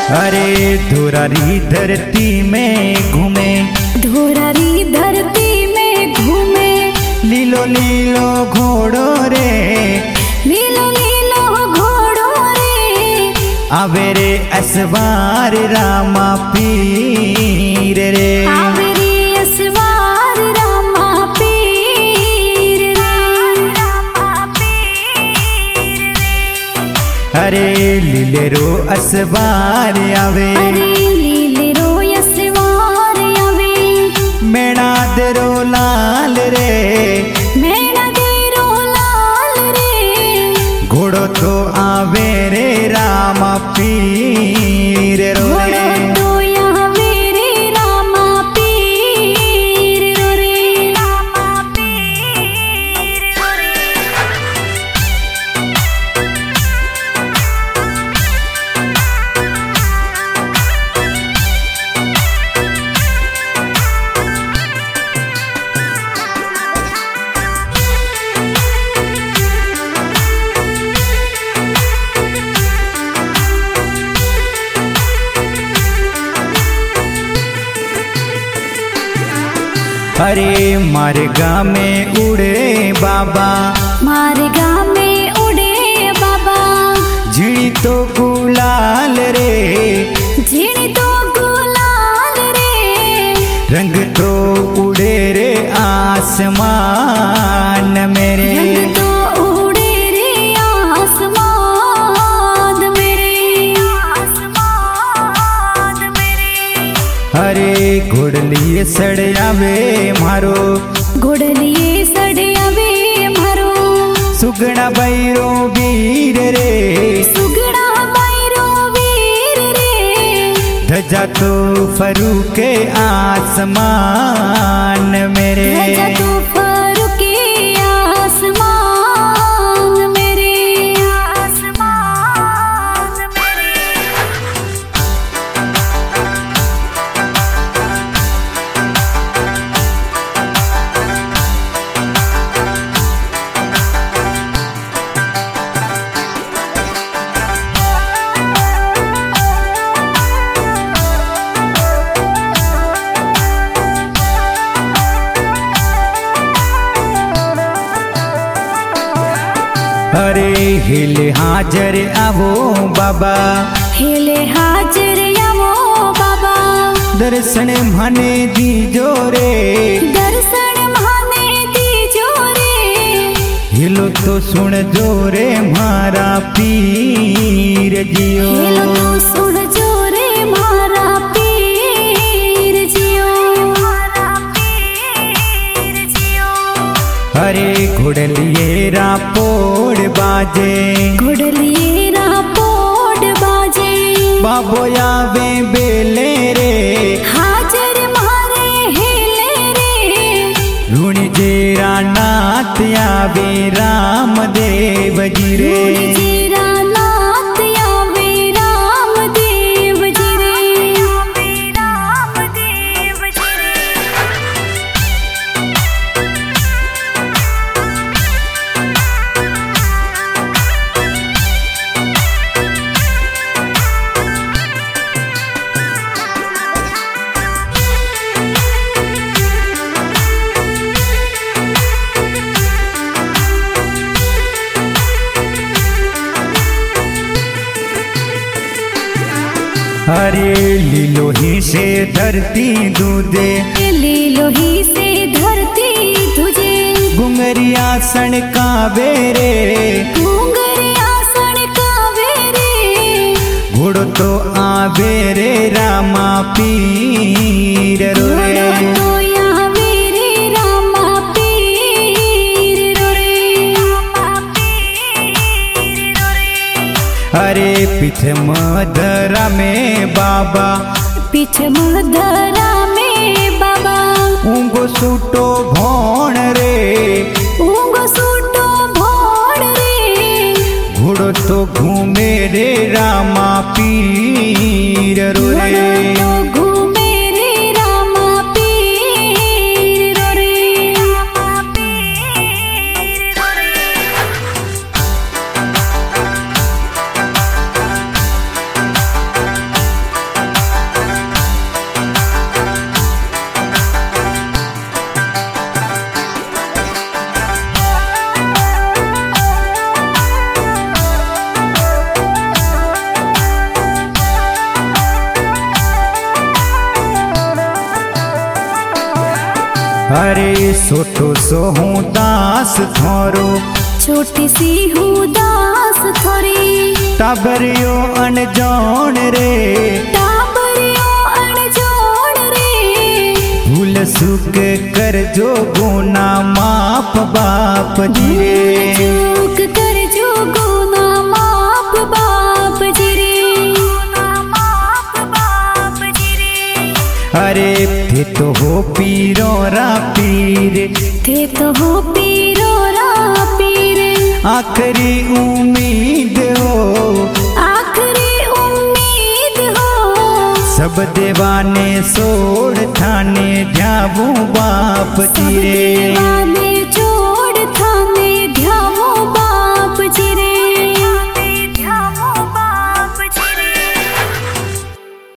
अरे धुरारी धरती में घूमे, धुरारी धरती में घूमे, लीलो लीलो घोड़ो रे, लीलो लीलो घोड़ो रे, आवे रे असवार रामा पीर रे, आवे रे असवार रामा पीर रे, रामा पीर रे। अरे लीले रो असवार आवे, अरे लीले रो असवार आवे, मेणा दरो लाल रे, मेणा देरो लाल रे, घोड़ो तो आवे रे रामा पीर रो रे। घोड़ो तो आवे रे रामा पीर रो रे, रामा पीर रो रे। अरे मार्गा में उड़े बाबा, मार्गा में उड़े बाबा, झिड़ी तो गुलाल रे, झिड़ी तो गुलाल रे, रंग तो उड़े रे आसमान मेरे, रंग तो उड़े रे आसमान मेरे, आसमान मेरे। अरे घोड़लिए सड़यावे मारो, घोड़लिए सड़यावे मारो, सुगड़ा बैरो वीर रे, सुगड़ा बैरो वीर रे, धजा तो फरूके आसमान मेरे, धजा तो फरूके आसमान मेरे, आसमान मेरे। अरे हिले हाजर आवो बाबा, हिले हाजर आवो बाबा, दर्शन माने दीजो रे, दर्शन माने दीजो रे, हिलो तो सुन जो रे मारा पीर जियो, हिलो तो सुन जो रे मारा पीर जियो, मारा पीर जियो। अरे घोड़लिए रापोड़ बाजे, घोड़लिए रापोड़ बाजे, बाबो आवे बेले रे, हाजर मारे हिले रे, ऋणी जेरा नाथ आवे रामदेव जी रे, जीरा नाथ आवे रामदेव जी रे, आवे रामदेव जी रे। अरे लीलो ही से धरती दूधे, लीलो ही से धरती तुझे, घुंगरिया सणकावे रे, घुंगरिया सणकावे रे, घोड़ो तो आवे रे रामा पीर रो रे, घोड़ो तो आवे रे रामा पीर रो रे, रामा पीर रो रे। अरे पीठ मधरा में बाबा, पीछ मधरा में बाबा, ऊँगो सूटो भोण रे, ऊँगो सूटो भोड़ रे, घोड़ो तो घूमे रे रामा पीर रो रे, घोड़ो तो घूमे रे रामा पीर रो रे, रामा पीर रो रे। अरे छोटो सो हूँ दास थोरो, छोटी सी हूँ दास थोरी, टाबरियो अनजान रे, टाबरियो अनजान रे, भूल सुख कर जो गुना माप बाप जी रे, चूक कर जो गुना माप बाप जी रे, अरे थे तो हो पीरो रा पीर, थे तो हो पीरो रा पीर, आखिरी उम्मीद हो, आखिरी उम्मीद हो, सब देवाने सोड़ थाने जाऊं बाप जी रे।